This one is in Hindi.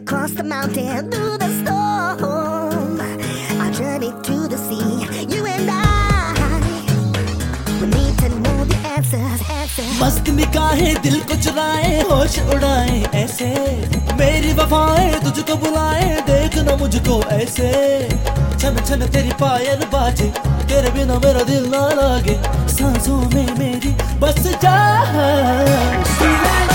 across the mountain, through the storm, our journey to the sea. You and I, we need to know the answers. मस्त निगाहें दिल को चुराए, होश उड़ाए ऐसे, मेरी वफाएं तुझको बुलाए, देखना मुझको ऐसे। छन छन तेरी पायल बाजे, तेरे बिना मेरा दिल ना लागे, सांसों में मेरी बस जा।